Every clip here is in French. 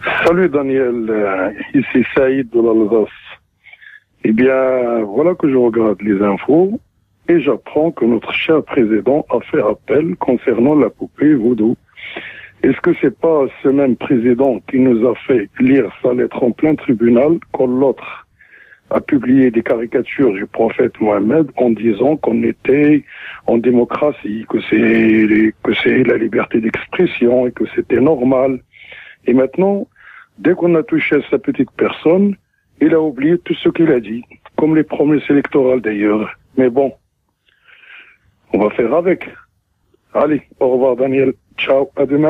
Salut Daniel, ici Saïd de l'Alsace. Eh bien, voilà que je regarde les infos et j'apprends que notre cher président a fait appel concernant la poupée Vaudou. Est-ce que c'est pas ce même président qui nous a fait lire sa lettre en plein tribunal quand l'autre a publié des caricatures du prophète Mohammed en disant qu'on était en démocratie, que c'est la liberté d'expression et que c'était normal. Et maintenant, dès qu'on a touché à sa petite personne, il a oublié tout ce qu'il a dit, comme les promesses électorales d'ailleurs. Mais bon, on va faire avec. Allez, au revoir Daniel. Ciao, à demain.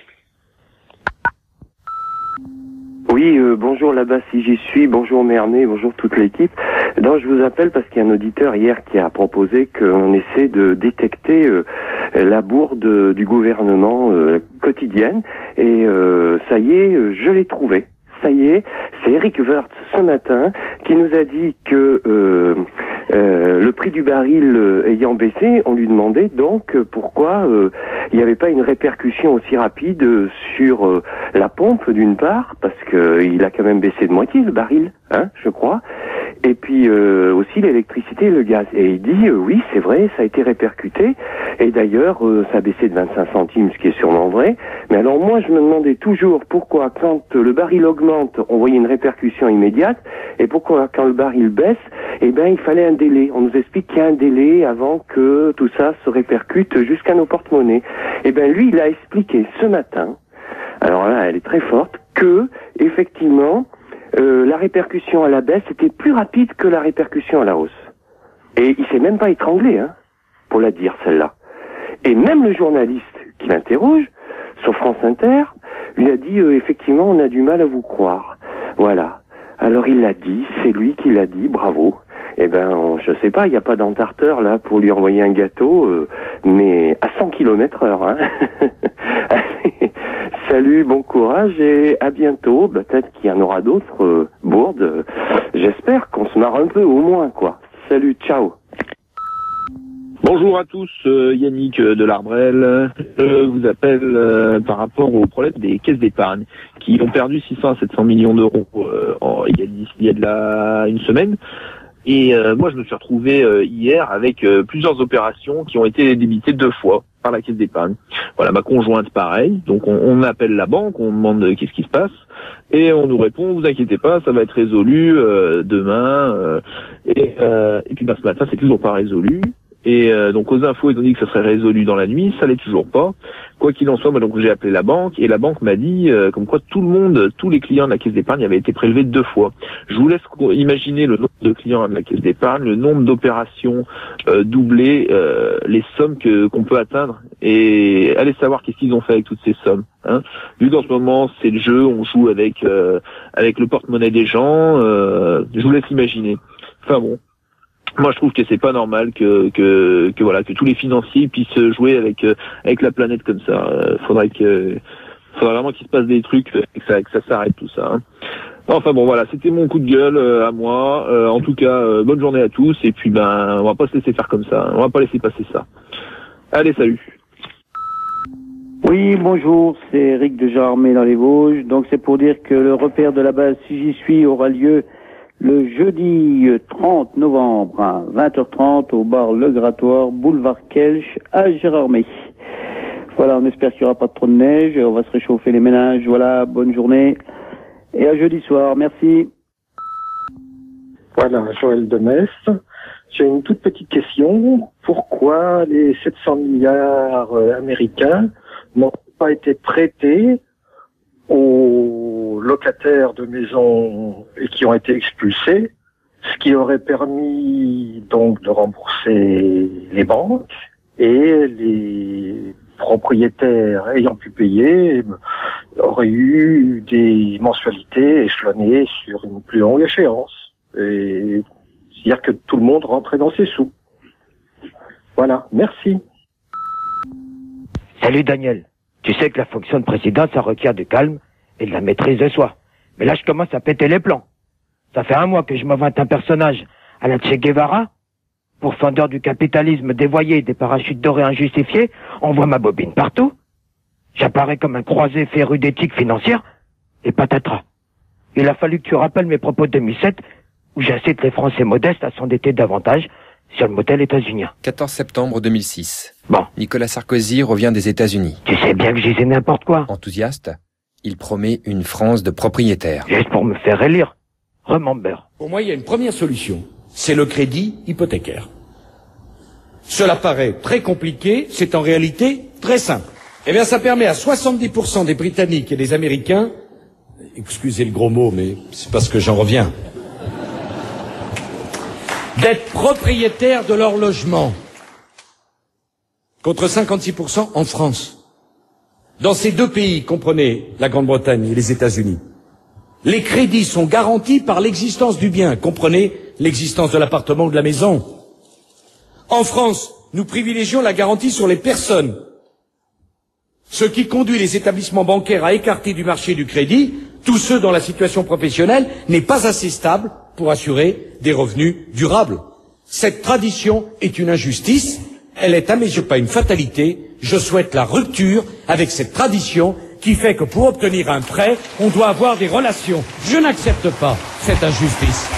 Oui, bonjour là-bas si j'y suis, bonjour Mernet, bonjour toute l'équipe. Donc je vous appelle parce qu'il y a un auditeur hier qui a proposé qu'on essaie de détecter la bourde du gouvernement quotidienne. Et ça y est, je l'ai trouvé. Ça y est, c'est Eric Woerth ce matin qui nous a dit que le prix du baril ayant baissé, on lui demandait donc pourquoi il n'y avait pas une répercussion aussi rapide sur la pompe d'une part, parce que il a quand même baissé de moitié le baril, hein, je crois, et puis aussi l'électricité et le gaz. Et il dit oui, c'est vrai, ça a été répercuté, et d'ailleurs ça a baissé de 25 centimes, ce qui est sûrement vrai. Mais alors moi je me demandais toujours pourquoi quand le baril augmente, on voyait une répercussion immédiate, et pourquoi quand le baril baisse, eh ben il fallait un délai. On nous explique qu'il y a un délai avant que tout ça se répercute jusqu'à nos porte-monnaies. Eh ben lui il a expliqué ce matin, alors là elle est très forte, que effectivement la répercussion à la baisse était plus rapide que la répercussion à la hausse. Et il s'est même pas étranglé, hein, pour la dire celle-là. Et même le journaliste qui l'interroge sur France Inter lui a dit effectivement on a du mal à vous croire. Voilà. Alors il l'a dit, c'est lui qui l'a dit, bravo. Eh ben, je sais pas, il n'y a pas d'entarteur là pour lui envoyer un gâteau, mais à 100 km/h. Hein. Allez, salut, bon courage et à bientôt. Peut-être qu'il y en aura d'autres bourdes. J'espère qu'on se marre un peu au moins, quoi. Salut, ciao. Bonjour à tous, Yannick de l'Arbrel. Je vous appelle par rapport au problème des caisses d'épargne qui ont perdu 600 à 700 millions d'euros il y a de là une semaine. Et moi, je me suis retrouvé hier avec plusieurs opérations qui ont été débitées 2 fois par la caisse d'épargne. Voilà, ma conjointe, pareil. Donc, on appelle la banque, on demande qu'est-ce qui se passe, et on nous répond, vous inquiétez pas, ça va être résolu demain. Et puis, ce matin, c'est toujours pas résolu. Et donc aux infos, ils ont dit que ça serait résolu dans la nuit, ça l'est toujours pas. Quoi qu'il en soit, moi donc j'ai appelé la banque et la banque m'a dit comme quoi tout le monde, tous les clients de la caisse d'épargne avaient été prélevés 2 fois. Je vous laisse imaginer le nombre de clients de la caisse d'épargne, le nombre d'opérations doublées, les sommes qu'on peut atteindre et allez savoir qu'est-ce qu'ils ont fait avec toutes ces sommes. Hein. Vu qu'en ce moment c'est le jeu, on joue avec le porte-monnaie des gens, je vous laisse imaginer. Enfin bon. Moi, je trouve que c'est pas normal que tous les financiers puissent jouer avec la planète comme ça. Faudrait vraiment qu'il se passe des trucs et que ça s'arrête tout ça. Hein. Enfin bon, voilà, c'était mon coup de gueule à moi. En tout cas, bonne journée à tous et puis on va pas se laisser faire comme ça. Hein. On va pas laisser passer ça. Allez, salut. Oui, bonjour, c'est Eric de Jarmé dans les Vosges. Donc c'est pour dire que le repère de la base Si j'y suis aura lieu le jeudi 30 novembre à 20h30 au bar Le Grattoir, boulevard Kelch à Gérardmer. Voilà, on espère qu'il n'y aura pas trop de neige, on va se réchauffer les ménages. Voilà, bonne journée et à jeudi soir, merci. Voilà, Joël de Metz. J'ai une toute petite question. Pourquoi les 700 milliards américains n'ont pas été prêtés aux locataires de maisons et qui ont été expulsés, ce qui aurait permis donc de rembourser les banques et les propriétaires ayant pu payer auraient eu des mensualités échelonnées sur une plus longue échéance. Et c'est-à-dire que tout le monde rentrait dans ses sous. Voilà, merci. Salut Daniel. Tu sais que la fonction de président, ça requiert du calme et de la maîtrise de soi. Mais là, je commence à péter les plombs. Ça fait 1 mois que je m'invente un personnage à la Che Guevara. Pourfendeur du capitalisme dévoyé et des parachutes dorés injustifiés, on voit ma bobine partout. J'apparais comme un croisé féru d'éthique financière. Et patatras. Il a fallu que tu rappelles mes propos de 2007, où j'incite les Français modestes à s'endetter davantage sur le modèle états-unien. 14 septembre 2006. Bon. Nicolas Sarkozy revient des États-Unis. Tu sais bien que j'y disais n'importe quoi. Enthousiaste, il promet une France de propriétaires. Juste pour me faire élire. Remember. Pour moi, il y a une première solution. C'est le crédit hypothécaire. Cela paraît très compliqué, c'est en réalité très simple. Eh bien, ça permet à 70% des Britanniques et des Américains, excusez le gros mot, mais c'est parce que j'en reviens, d'être propriétaires de leur logement, contre 56% en France. Dans ces deux pays, comprenez la Grande-Bretagne et les États-Unis, les crédits sont garantis par l'existence du bien, comprenez l'existence de l'appartement ou de la maison. En France, nous privilégions la garantie sur les personnes, ce qui conduit les établissements bancaires à écarter du marché du crédit tous ceux dont la situation professionnelle n'est pas assez stable pour assurer des revenus durables. Cette tradition est une injustice, elle est à mes yeux pas une fatalité, je souhaite la rupture avec cette tradition qui fait que pour obtenir un prêt, on doit avoir des relations. Je n'accepte pas cette injustice.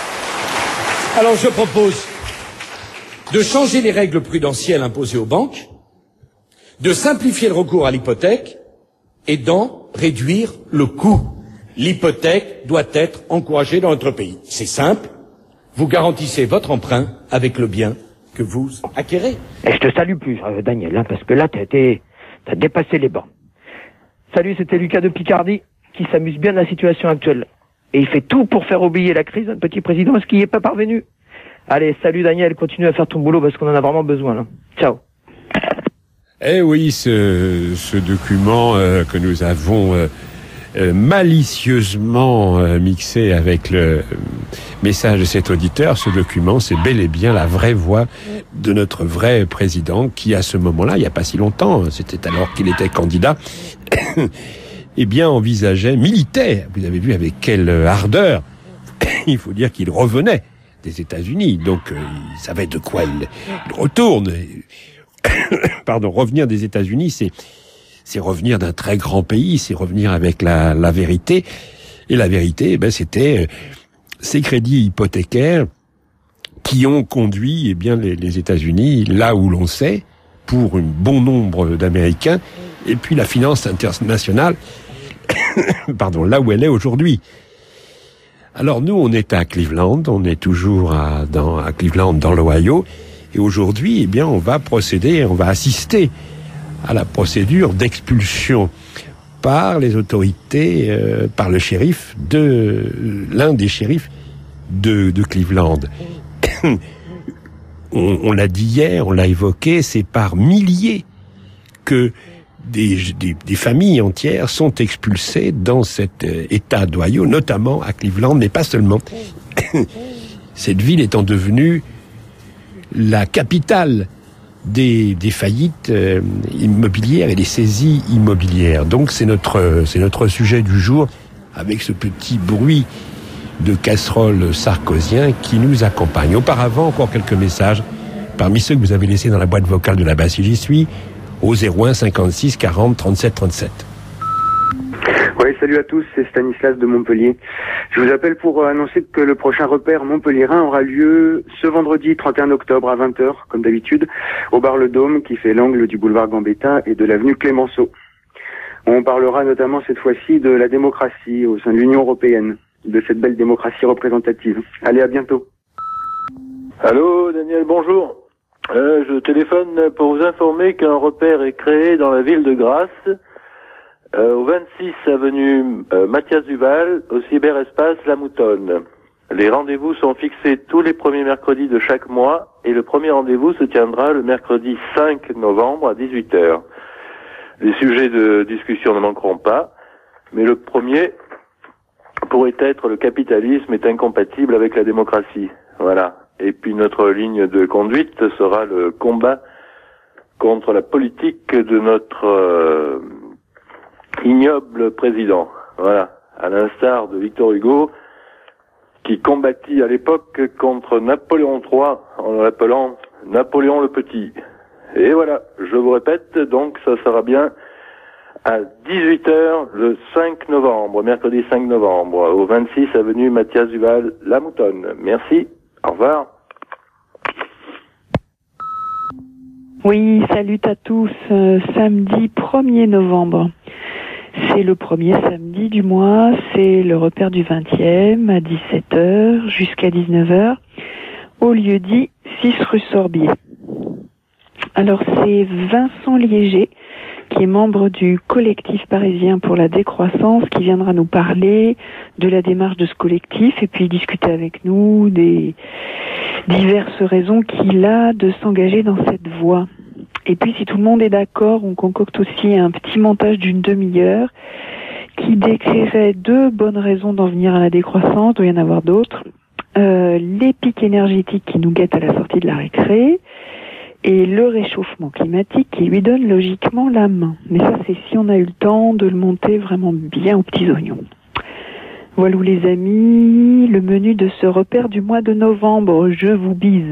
Alors je propose de changer les règles prudentielles imposées aux banques, de simplifier le recours à l'hypothèque et d'en réduire le coût. L'hypothèque doit être encouragée dans notre pays. C'est simple, vous garantissez votre emprunt avec le bien que vous acquérez. Et je te salue plus, Daniel, hein, parce que là, t'as dépassé les bornes. Salut, c'était Lucas de Picardie, qui s'amuse bien de la situation actuelle. Et il fait tout pour faire oublier la crise, notre petit président, ce qui n'y est pas parvenu. Allez, salut Daniel, continue à faire ton boulot parce qu'on en a vraiment besoin, là. Ciao. Eh oui, ce document que nous avons malicieusement mixé avec le message de cet auditeur, ce document, c'est bel et bien la vraie voix de notre vrai président qui, à ce moment-là, il n'y a pas si longtemps, c'était alors qu'il était candidat, eh bien, envisageait, militait, vous avez vu avec quelle ardeur, il faut dire qu'il revenait des États-Unis, donc il savait de quoi il retourne. Pardon, revenir des États-Unis, c'est revenir d'un très grand pays, c'est revenir avec la vérité. Et la vérité, c'était ces crédits hypothécaires qui ont conduit, les États-Unis là où l'on sait, pour un bon nombre d'Américains, et puis la finance internationale, pardon, là où elle est aujourd'hui. Alors nous, on est à Cleveland, on est toujours à Cleveland, dans l'Ohio. Et aujourd'hui, on va procéder, on va assister à la procédure d'expulsion par les autorités, par le shérif l'un des shérifs de Cleveland. On l'a dit hier, on l'a évoqué, c'est par milliers que des familles entières sont expulsées dans cet État d'Ohio, notamment à Cleveland, mais pas seulement. Cette ville étant devenue la capitale des faillites immobilières et des saisies immobilières. Donc c'est notre sujet du jour, avec ce petit bruit de casserole sarkozien qui nous accompagne. Auparavant, encore quelques messages parmi ceux que vous avez laissés dans la boîte vocale de la base si j'y suis, au 01 56 40 37 37. Oui, salut à tous, c'est Stanislas de Montpellier. Je vous appelle pour annoncer que le prochain repère montpelliérain aura lieu ce vendredi 31 octobre à 20h, comme d'habitude, au bar Le Dôme, qui fait l'angle du boulevard Gambetta et de l'avenue Clémenceau. On parlera notamment cette fois-ci de la démocratie au sein de l'Union européenne, de cette belle démocratie représentative. Allez, à bientôt. Allô, Daniel, bonjour. Je téléphone pour vous informer qu'un repère est créé dans la ville de Grasse, au 26 avenue Mathias Duval, au cyberespace La Moutonne. Les rendez-vous sont fixés tous les premiers mercredis de chaque mois et le premier rendez-vous se tiendra le mercredi 5 novembre à 18h. Les sujets de discussion ne manqueront pas, mais le premier pourrait être le capitalisme est incompatible avec la démocratie. Voilà. Et puis notre ligne de conduite sera le combat contre la politique de notre ignoble président. Voilà. À l'instar de Victor Hugo, qui combattit à l'époque contre Napoléon III en l'appelant Napoléon le Petit. Et voilà, je vous répète, donc ça sera bien à 18h le 5 novembre, mercredi 5 novembre, au 26 avenue Mathias Duval, La Moutonne. Merci, au revoir. Oui, salut à tous. Samedi 1er novembre. C'est le premier samedi du mois, c'est le repère du 20e à 17h jusqu'à 19h au lieu dit 6 rue Sorbier. Alors c'est Vincent Liéger qui est membre du collectif parisien pour la décroissance qui viendra nous parler de la démarche de ce collectif et puis discuter avec nous des diverses raisons qu'il a de s'engager dans cette voie. Et puis, si tout le monde est d'accord, on concocte aussi un petit montage d'une demi-heure qui décrirait 2 bonnes raisons d'en venir à la décroissance, il doit y en avoir d'autres. Les pics énergétiques qui nous guettent à la sortie de la récré et le réchauffement climatique qui lui donne logiquement la main. Mais ça, c'est si on a eu le temps de le monter vraiment bien aux petits oignons. Voilà les amis, le menu de ce repère du mois de novembre. Je vous bise.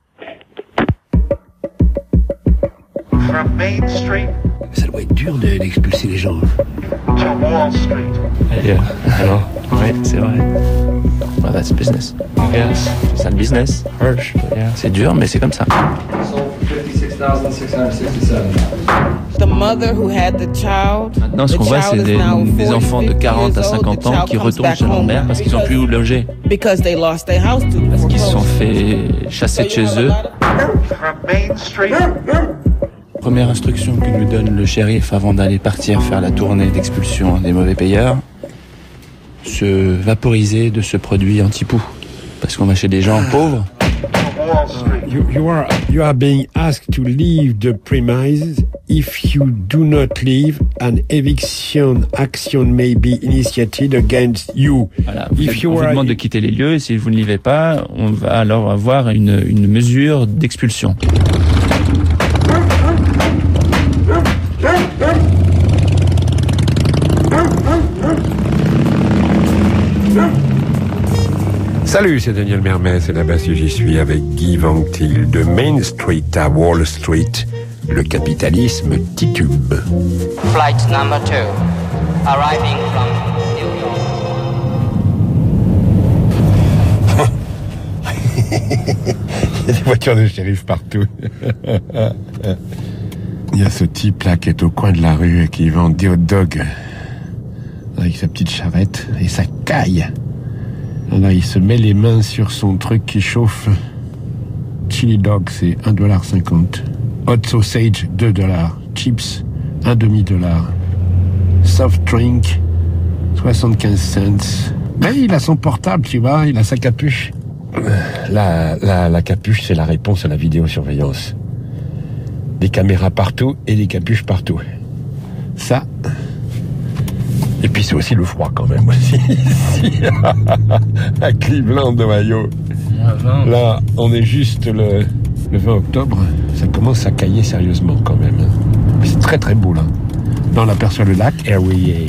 Ça doit être dur d'expulser les gens. Alors, ouais, c'est vrai. Well, that's business. Yes, c'est un business. Harsh, yeah. C'est dur, mais c'est comme ça. Maintenant, ce qu'on voit, c'est des enfants de 40 à 50 ans qui retournent chez leur mère parce qu'ils n'ont plus où loger. Parce qu'ils se sont fait chasser de chez eux. Première instruction que nous donne le shérif avant d'aller partir faire la tournée d'expulsion des mauvais payeurs, se vaporiser de ce produit anti-poux. Parce qu'on va chez des gens pauvres. You are being asked to leave the premises. If you do not leave, an eviction action may be initiated against you. Voilà, on vous demande de quitter les lieux et si vous ne vivez pas, on va alors avoir une mesure d'expulsion. Salut, c'est Daniel Mermez et là-bas si j'y suis avec Guy Van Til de Main Street à Wall Street. Le capitalisme titube. Flight number 2, arriving from New York. Il y a des voitures de shérif partout. Il y a ce type là qui est au coin de la rue et qui vend des hot dogs avec sa petite charrette et sa caille. Là, il se met les mains sur son truc qui chauffe. Chili dog, c'est $1.50. Hot sausage, $2. Chips, $1.50. Soft drink, 75 cents. Mais il a son portable, tu vois, il a sa capuche. La capuche, c'est la réponse à la vidéosurveillance. Des caméras partout et des capuches partout. Ça... Et puis c'est aussi le froid quand même aussi ici à Cleveland, Ohio. Là, on est juste le 20 octobre. Ça commence à cailler sérieusement quand même. C'est très très beau là. Là, on aperçoit le lac Erie.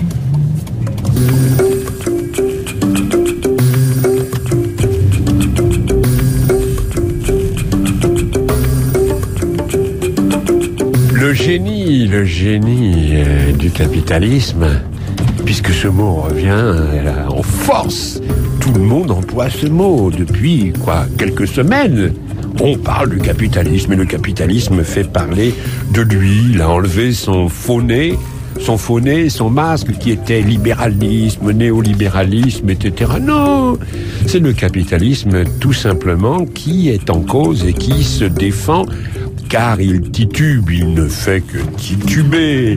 Le génie du capitalisme. Puisque ce mot revient en force. Tout le monde emploie ce mot depuis, quelques semaines. On parle du capitalisme et le capitalisme fait parler de lui. Il a enlevé son faux nez, son masque qui était libéralisme, néolibéralisme, etc. Non, c'est le capitalisme tout simplement qui est en cause et qui se défend. Car il titube, il ne fait que tituber,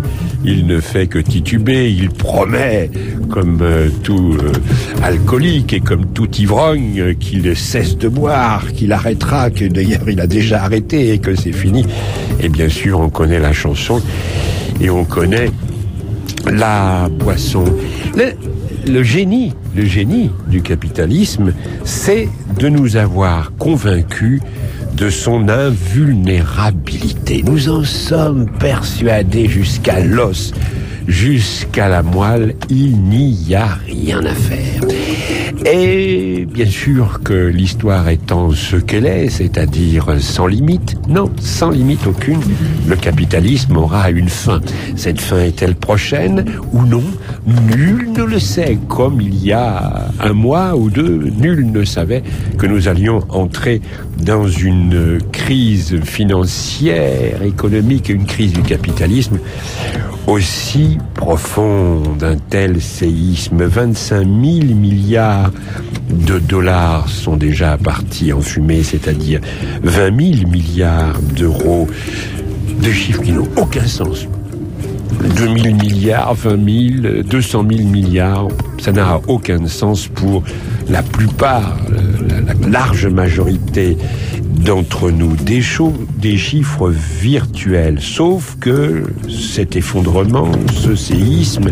il promet, comme tout alcoolique et comme tout ivrogne, qu'il ne cesse de boire, qu'il arrêtera, que d'ailleurs il a déjà arrêté et que c'est fini. Et bien sûr, on connaît la chanson et on connaît la boisson. Le génie du capitalisme, c'est de nous avoir convaincus de son invulnérabilité. Nous en sommes persuadés jusqu'à l'os, jusqu'à la moelle, il n'y a rien à faire. Et bien sûr que l'histoire étant ce qu'elle est, c'est-à-dire sans limite, non, sans limite aucune, le capitalisme aura une fin. Cette fin est-elle prochaine ou non? Nul ne le sait. Comme il y a un mois ou deux, nul ne savait que nous allions entrer dans une crise financière, économique, une crise du capitalisme aussi profonde. Un tel séisme, 25 000 milliards de dollars sont déjà partis en fumée, c'est-à-dire 20 000 milliards d'euros, des chiffres qui n'ont aucun sens. 2 000 milliards, 20 000, 200 000 milliards, ça n'a aucun sens pour la plupart, la large majorité d'entre nous. Des chiffres virtuels, sauf que cet effondrement, ce séisme,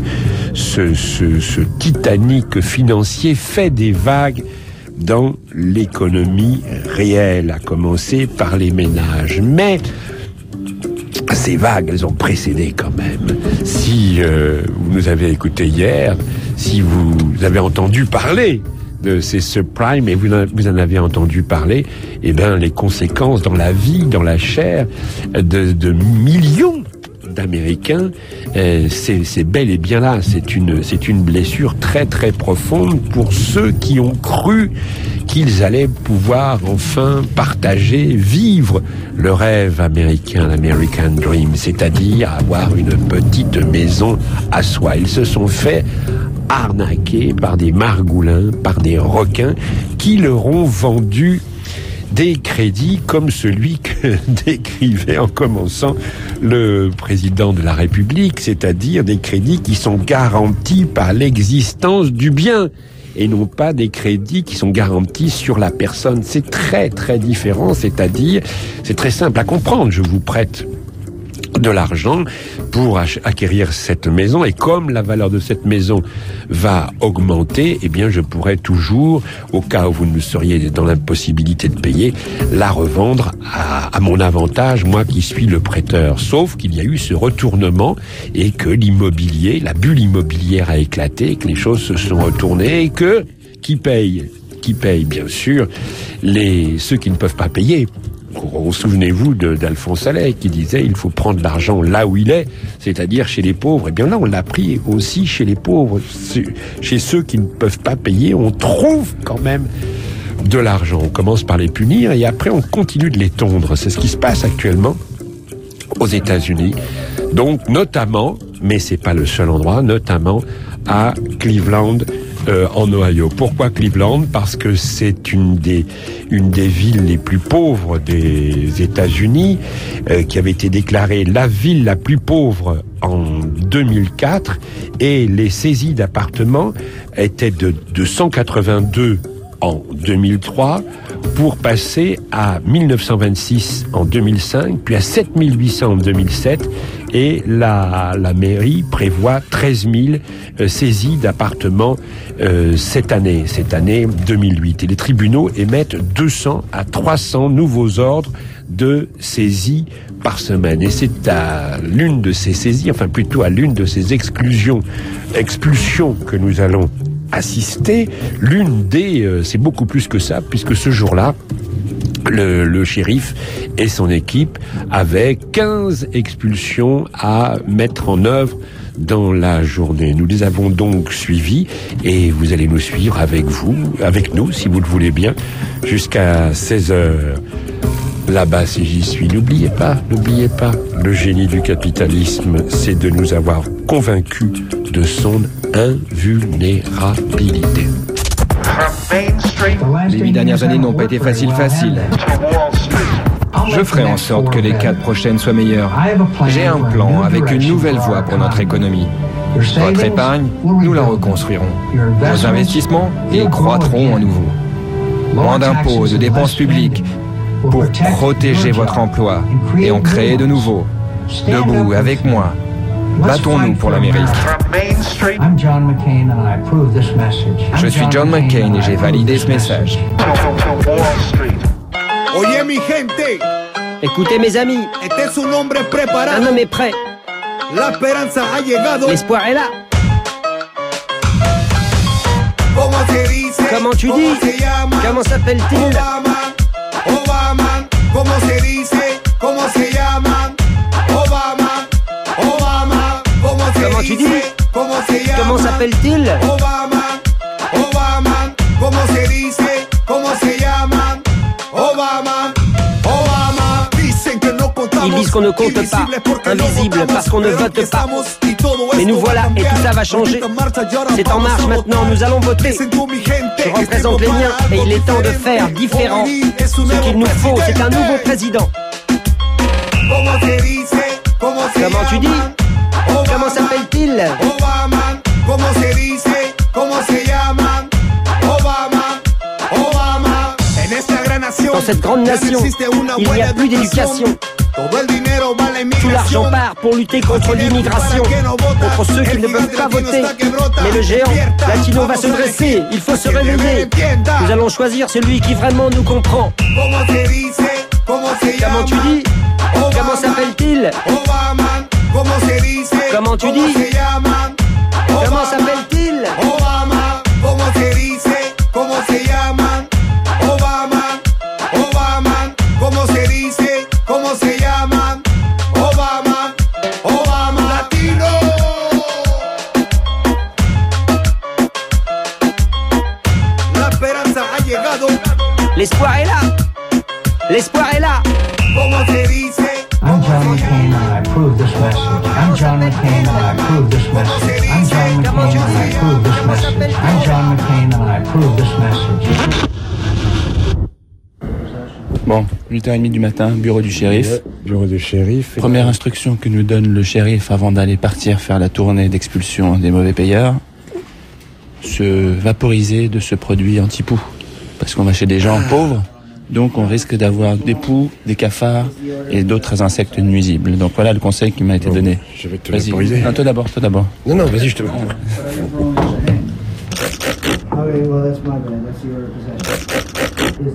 ce Titanic financier fait des vagues dans l'économie réelle, à commencer par les ménages. Mais ces vagues, elles ont précédé quand même. Si vous nous avez écouté hier, si vous avez entendu parler de ces subprimes et vous en avez entendu parler, eh bien les conséquences dans la vie, dans la chair de millions d'Américains, c'est bel et bien là. C'est une blessure très très profonde pour ceux qui ont cru qu'ils allaient pouvoir enfin partager, vivre le rêve américain, l'American Dream, c'est-à-dire avoir une petite maison à soi. Ils se sont fait arnaquer par des margoulins, par des requins qui leur ont vendu des crédits comme celui que décrivait en commençant le président de la République, c'est-à-dire des crédits qui sont garantis par l'existence du bien et non pas des crédits qui sont garantis sur la personne. C'est très très différent, c'est-à-dire, c'est très simple à comprendre. Je vous prête de l'argent pour acquérir cette maison et comme la valeur de cette maison va augmenter, eh bien je pourrais toujours, au cas où vous ne seriez dans l'impossibilité de payer, la revendre à mon avantage, moi qui suis le prêteur. Sauf qu'il y a eu ce retournement et que l'immobilier, la bulle immobilière a éclaté, que les choses se sont retournées et que qui paye bien sûr ceux qui ne peuvent pas payer. Souvenez-vous d'Alphonse Allais qui disait il faut prendre l'argent là où il est, c'est-à-dire chez les pauvres. Eh bien là, on l'a pris aussi chez les pauvres, chez ceux qui ne peuvent pas payer. On trouve quand même de l'argent. On commence par les punir et après on continue de les tondre. C'est ce qui se passe actuellement aux États-Unis. Donc notamment, mais c'est pas le seul endroit, notamment à Cleveland, en Ohio. Pourquoi Cleveland? Parce que c'est une des villes les plus pauvres des États-Unis, qui avait été déclarée la ville la plus pauvre en 2004, et les saisies d'appartements étaient de 182 en 2003 pour passer à 1926 en 2005, puis à 7800 en 2007, et la mairie prévoit 13 000 saisies d'appartements cette année 2008. Et les tribunaux émettent 200 à 300 nouveaux ordres de saisie par semaine. Et c'est à l'une de ces saisies, enfin plutôt à l'une de ces expulsions que nous allons assister. C'est beaucoup plus que ça, puisque ce jour-là, le shérif et son équipe avaient 15 expulsions à mettre en œuvre dans la journée. Nous les avons donc suivis et vous allez nous suivre avec nous, si vous le voulez bien, jusqu'à 16h. Là-bas, si j'y suis, n'oubliez pas, le génie du capitalisme, c'est de nous avoir convaincus de son invulnérabilité. Les 8 dernières années n'ont pas été faciles. Je ferai en sorte que les 4 prochaines soient meilleures. J'ai un plan avec une nouvelle voie pour notre économie. Votre épargne, nous la reconstruirons. Vos investissements, ils croîtront à nouveau. Moins d'impôts et de dépenses publiques pour protéger votre emploi et en créer de nouveaux. Debout avec moi, battons-nous pour l'Amérique. Je suis John McCain et j'ai validé ce message. Écoutez mes amis, un homme est prêt. L'espoir est là. Comment tu dis? Comment s'appelle-t-il? Obama, ¿cómo se dice? ¿Cómo se llama? Obama, Obama, ¿cómo se Comment tu dis? dice? ¿Cómo se llama? Comment s'appelle-t-il? Obama, Obama, ¿cómo se dice? ¿Cómo se llama? Obama, Obama. Dicen que no contamos. Ils disent qu'on ne compte pas, invisible, parce qu'on ne vote pas. Mais nous voilà, et tout ça va changer. C'est en marche maintenant, nous allons voter. Je représente les miens, et il est temps de faire différent. Ce qu'il nous faut, c'est un nouveau président. Comment tu dis? Comment s'appelle-t-il? Obama, ¿cómo se dice? ¿Cómo se llama? Obama, Obama. En esta gran nación, dans cette grande nation, il n'y a plus d'éducation. Tout l'argent part pour lutter contre l'immigration, contre ceux qui ne peuvent pas voter. Mais le géant latino va se dresser, il faut se réveiller. Nous allons choisir celui qui vraiment nous comprend. Comment tu dis? Comment s'appelle-t-il? Comment tu dis? Comment s'appelle-t-il? L'espoir est là. L'espoir est là. I'm John McCain and I approve this message. I'm John McCain and I approve this message. I'm John McCain and I approve this message. I'm John McCain and I approve this message. Bon, 8h30 du matin, bureau du shérif. Bureau du shérif. Première instruction que nous donne le shérif avant d'aller partir faire la tournée d'expulsion des mauvais payeurs, se vaporiser de ce produit anti-poux. Parce qu'on va chez des gens pauvres, donc on risque d'avoir des poux, des cafards et d'autres insectes nuisibles. Donc voilà le conseil qui m'a été donné. Je vais te vaporiser. Non, toi d'abord. Non, vas-y, je te... Okay, well, that's my bad. That's your possession.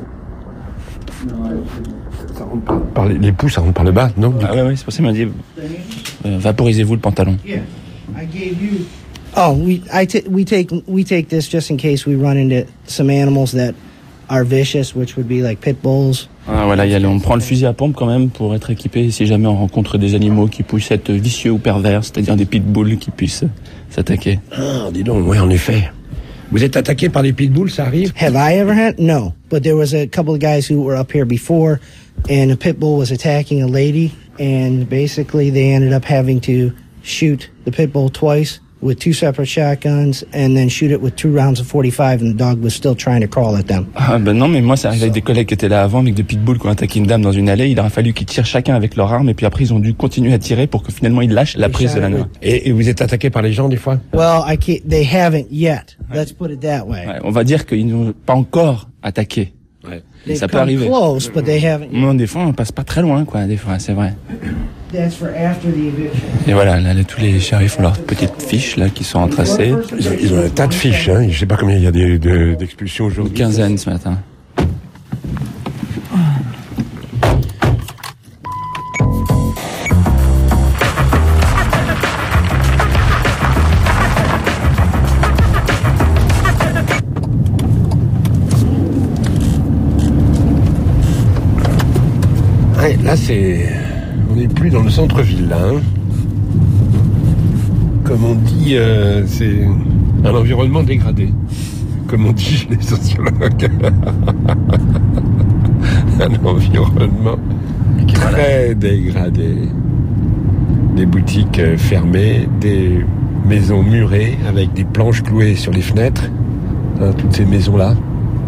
Ça rentre par les poux, ça rentre par le bas, non? Ah ouais, c'est pour ça qu'il m'a dit vaporisez-vous le pantalon. Yeah, I gave you. Oh, we take this just in case we run into some animals that are vicious, which would be like pit bulls. Ah voilà, on prend le fusil à pompe quand même pour être équipé si jamais on rencontre des animaux qui puissent être vicieux ou pervers, c'est-à-dire des pitbulls qui puissent s'attaquer. Ah, dis donc, oui, en effet. Vous êtes attaqué par les pitbulls, ça arrive? Have I ever had? No, but there was a couple of guys who were up here before, and a pit bull was attacking a lady, and basically they ended up having to shoot the pit bull twice with 2 separate shotguns, and then shoot it with 2 rounds of .45, and the dog was still trying to crawl at them. Ah ben non, mais moi ça arrive avec des collègues qui étaient là avant, avec des pitbulls qui ont attaqué une dame dans une allée. Il a fallu qu'ils tirent chacun avec leur arme, et puis après ils ont dû continuer à tirer pour que finalement ils lâchent la prise de la noix. Et vous êtes attaqué par les gens des fois? Well, they haven't yet. Let's put it that way. Ouais, on va dire qu'ils n'ont pas encore attaqué. Ouais. Ça peut arriver. Close, but they haven't. Non, des fois on passe pas très loin, quoi. Des fois, c'est vrai. That's for after the eviction. Et voilà, là, tous les shérifs ont leurs petites fiches là qui sont entracées. Ils ont un tas de fiches, hein. Je sais pas combien il y a d'expulsions aujourd'hui. Une quinzaine ce matin. Ouais, là on n'est plus dans le centre-ville là, hein. Comme on dit, c'est un environnement dégradé, comme on dit les sociologues. Un environnement très dégradé. Des boutiques fermées, des maisons murées avec des planches clouées sur les fenêtres, hein, toutes ces maisons-là.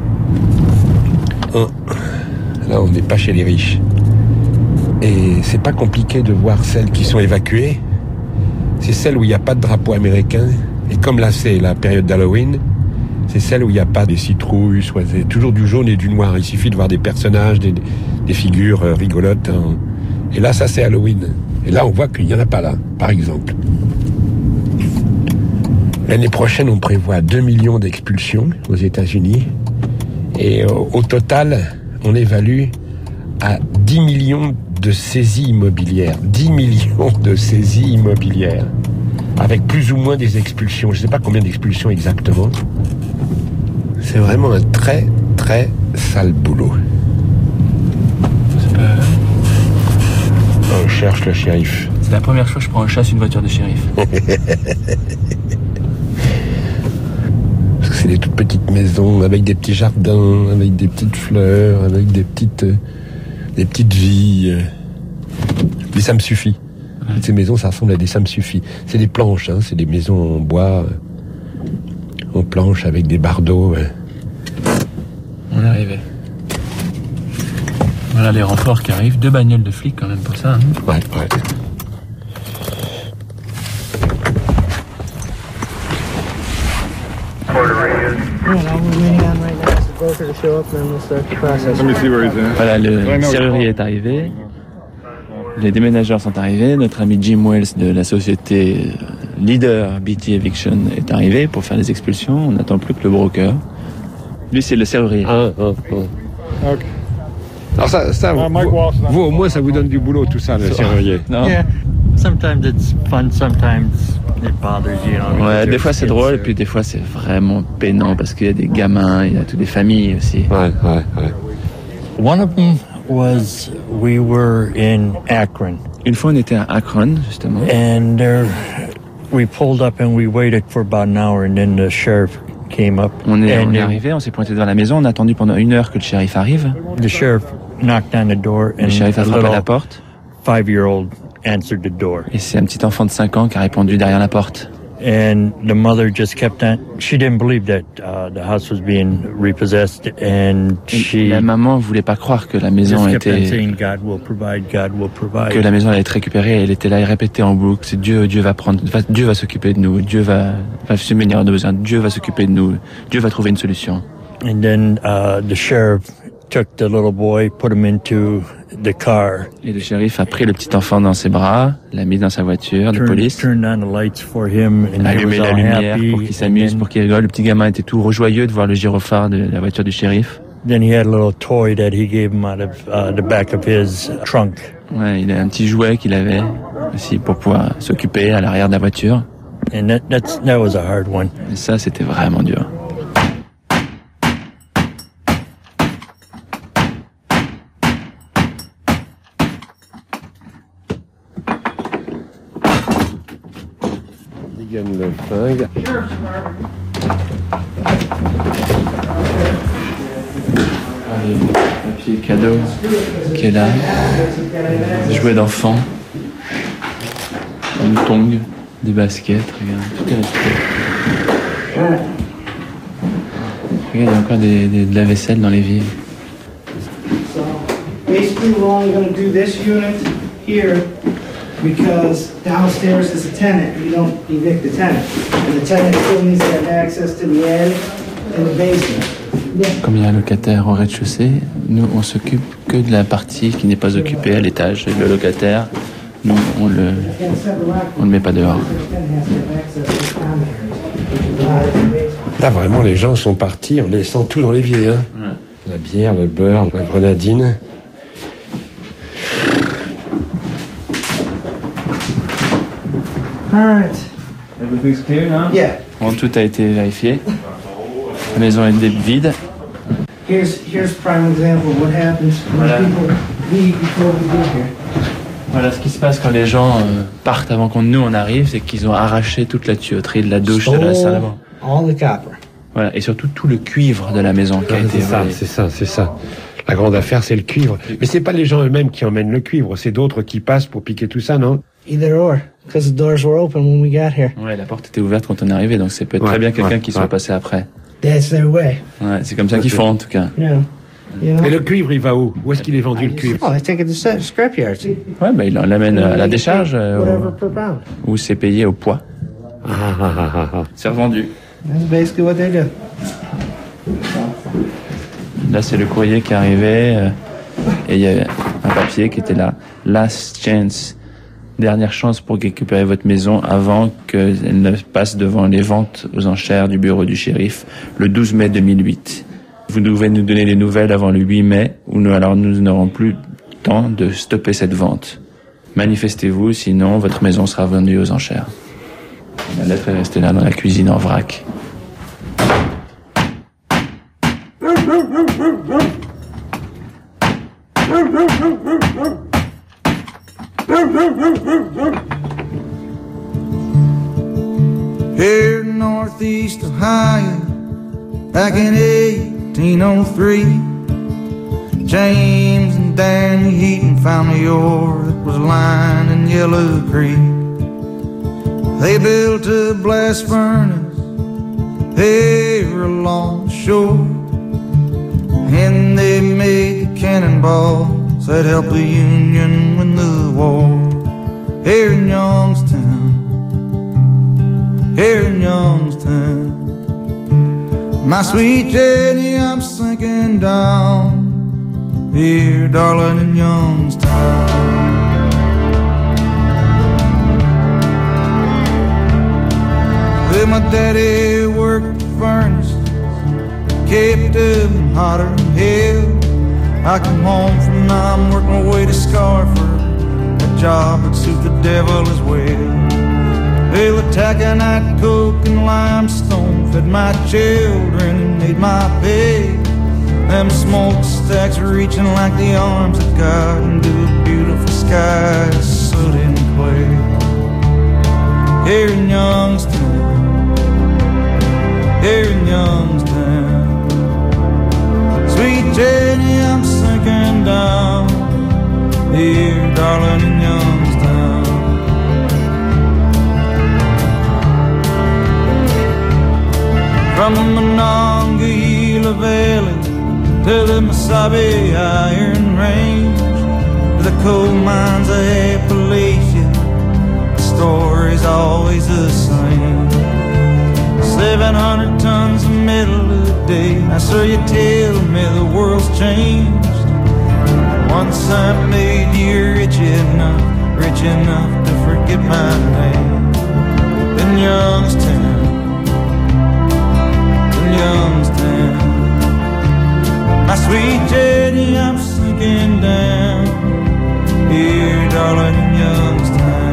Là, on n'est pas chez les riches. Et c'est pas compliqué de voir celles qui sont évacuées. C'est celles où il n'y a pas de drapeau américain. Et comme là, c'est la période d'Halloween, c'est celle où il n'y a pas des citrouilles, soit c'est toujours du jaune et du noir. Il suffit de voir des personnages, des figures rigolotes, hein. Et là, ça, c'est Halloween. Et là, on voit qu'il n'y en a pas là, par exemple. L'année prochaine, on prévoit 2 millions d'expulsions aux États-Unis. Et au total, on évalue à 10 millions de saisies immobilières. 10 millions de saisies immobilières. Avec plus ou moins des expulsions. Je ne sais pas combien d'expulsions exactement. C'est vraiment un très, très sale boulot. On cherche le shérif. C'est la première fois que je prends en chasse une voiture de shérif. Parce que c'est des toutes petites maisons avec des petits jardins, avec des petites fleurs, avec des petites vies. Des ça me suffit. Ouais. Toutes ces maisons, ça ressemble à des ça me suffit. C'est des planches, hein, c'est des maisons en bois, en planches avec des bardeaux. Ouais. On est arrivé. Voilà les renforts qui arrivent. 2 bagnoles de flics quand même pour ça. Hein. Ouais. Voilà, le serrurier est arrivé. Les déménageurs sont arrivés. Notre ami Jim Wells de la société leader BT Eviction est arrivé pour faire les expulsions. On n'attend plus que le broker. Lui, c'est le serrurier. Okay. Alors ça vous au moins, ça vous donne du boulot, tout ça, le serrurier. Non. Yeah. Sometimes it's fun, sometimes it bothers you. Ouais, des fois c'est drôle, et puis des fois c'est vraiment peinant parce qu'il y a des gamins, il y a toutes les familles aussi. Ouais. One of them was we were in Akron. Une fois on était à Akron justement. And we pulled up and we waited for about an hour and then the sheriff came up. On est arrivé, on s'est pointé devant la maison, on a attendu pendant 1 heure que le shérif arrive. The sheriff knocked on the door and le shérif a frappé à la porte. 5-year-old answered the door. Et c'est un petit enfant de 5 ans qui a répondu derrière la porte. And the mother just kept on. She didn't believe that the house was being repossessed, and la maman voulait pas croire que la maison était. Saying, God will provide, God will provide. Que la maison allait être récupérée. Elle était là et répétait en boucle. C'est Dieu va prendre. Dieu va s'occuper de nous. Dieu va subvenir à nos besoins. Dieu va s'occuper de nous. Dieu va trouver une solution. And then the sheriff took the little boy, put him into the car. Et le shérif a pris le petit enfant dans ses bras, l'a mis dans sa voiture de police. Turned on the lights for him, and a allumé la lumière pour qu'il s'amuse, pour qu'il rigole. Le petit gamin était tout rejoyeux de voir le gyrophare de la voiture du shérif. Then he had a little toy that he gave him out of the back of his trunk. Ouais, il a un petit jouet qu'il avait aussi pour pouvoir s'occuper à l'arrière de la voiture. And that was a hard one. Et ça, c'était vraiment dur. Il gagne le flingue. Papier cadeau qui est là. Jouets d'enfants. Une tongue, des baskets, regarde, tout est resté. Regarde, il y a encore de la vaisselle dans les vies. Basically, we're only going to do this unit here because downstairs is a tenant. We don't evict the tenant. And the tenant still needs to have access to the attic and the basement. Comme il y a un locataire au rez-de-chaussée, nous on s'occupe que de la partie qui n'est pas occupée à l'étage. Et le locataire, nous on le met pas dehors. Là vraiment les gens sont partis en laissant tout dans l'évier. Hein. Ouais. La bière, le beurre, la grenadine. Alright. Everything's clear now? Yeah. Bon, tout a été vérifié. La maison est vide. Here's prime example of what happens when people leave before we get here. Voilà, ce qui se passe quand les gens partent avant qu'on nous on arrive, c'est qu'ils ont arraché toute la tuyauterie de la douche de la salle avant. All the copper. Voilà, et surtout tout le cuivre de la maison qui a été volé. C'est ça. La grande affaire, c'est le cuivre. Mais c'est pas les gens eux-mêmes qui emmènent le cuivre, c'est d'autres qui passent pour piquer tout ça, non? Either or, because the doors were open when we got here. Ouais, la porte était ouverte quand on est arrivé, donc ça peut être très bien quelqu'un qui soit passé après. That's their way. Ouais, c'est comme ça qu'ils font en tout cas. Yeah. Mais le cuivre, il va où? Où est-ce qu'il est vendu, le cuivre? Oh, they take it to scrapyards. Ouais, bah il l'amène à la décharge ou c'est payé au poids. C'est revendu. That's basically what they do. Là, c'est le courrier qui est arrivé et il y a un papier qui était là. Last chance. Dernière chance pour récupérer votre maison avant qu'elle ne passe devant les ventes aux enchères du bureau du shérif le 12 mai 2008. Vous devez nous donner des nouvelles avant le 8 mai ou nous n'aurons plus le temps de stopper cette vente. Manifestez-vous, sinon votre maison sera vendue aux enchères. La lettre est restée là dans la cuisine en vrac. Here in Northeast Ohio, back in 1803, James and Danny Heaton found the ore that was lying in Yellow Creek. They built a blast furnace there along the shore, and they made the cannonballs that helped the Union win the war. Here in Youngstown, here in Youngstown, my sweet Jenny, I'm sinking down here, darling, in Youngstown. Well, my daddy worked the furnace, kept them hotter than hell. I come home from now, I'm working my way to Scarford, a job that suit the devil as well. They were taconite, coke, and limestone, fed my children and made my pay. Them smokestacks reaching like the arms of God into a beautiful sky, soot and clay. Here in Youngstown, here in Youngstown, sweet Jenny, I'm sinking down here, darling, in Youngstown. From the Monongahela Valley to the Mesabi Iron Range, to the coal mines of Appalachia, the story's always the same. 700 tons of metal a day. Now, sir, you tell me the world's changed. Once I made you rich enough to forget my name. In Youngstown, in Youngstown, my sweet Jenny, I'm sinking down here, darling, in Youngstown.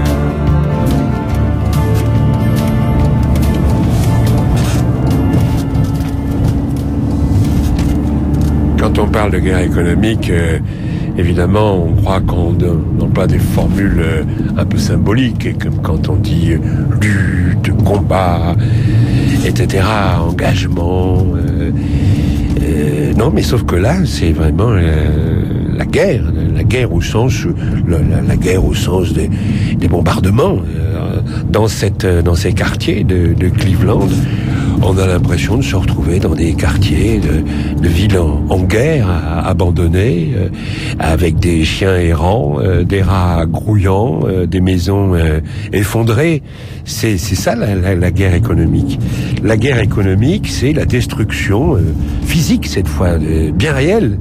Quand on parle de guerre économique, évidemment, on croit qu'on emploie des formules un peu symboliques, comme quand on dit lutte, combat, etc., engagement. Non, mais sauf que là, c'est vraiment la guerre au sens, la guerre au sens des bombardements dans ces quartiers de Cleveland. On a l'impression de se retrouver dans des quartiers de villes en guerre, abandonnées, avec des chiens errants, des rats grouillants, des maisons effondrées. C'est ça la guerre économique. La guerre économique, c'est la destruction physique, cette fois, bien réelle,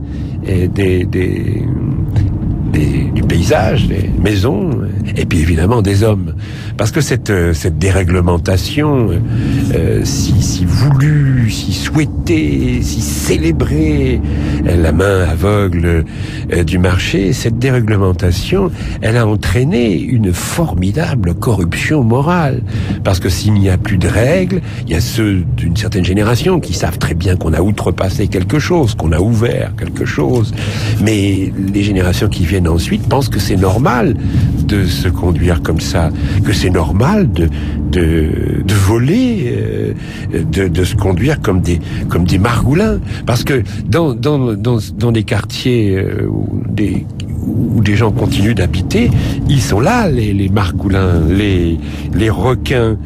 du paysage, des maisons, et puis évidemment des hommes. Parce que cette déréglementation, si voulue, si souhaitée, si célébrée, la main aveugle du marché, cette déréglementation, elle a entraîné une formidable corruption morale. Parce que s'il n'y a plus de règles, il y a ceux d'une certaine génération qui savent très bien qu'on a outrepassé quelque chose, qu'on a ouvert quelque chose, mais les générations qui viennent ensuite pensent que c'est normal de se conduire comme ça, que c'est normal de voler, de se conduire comme des margoulins, parce que dans des quartiers où des gens continuent d'habiter, ils sont là, les margoulins, les requins,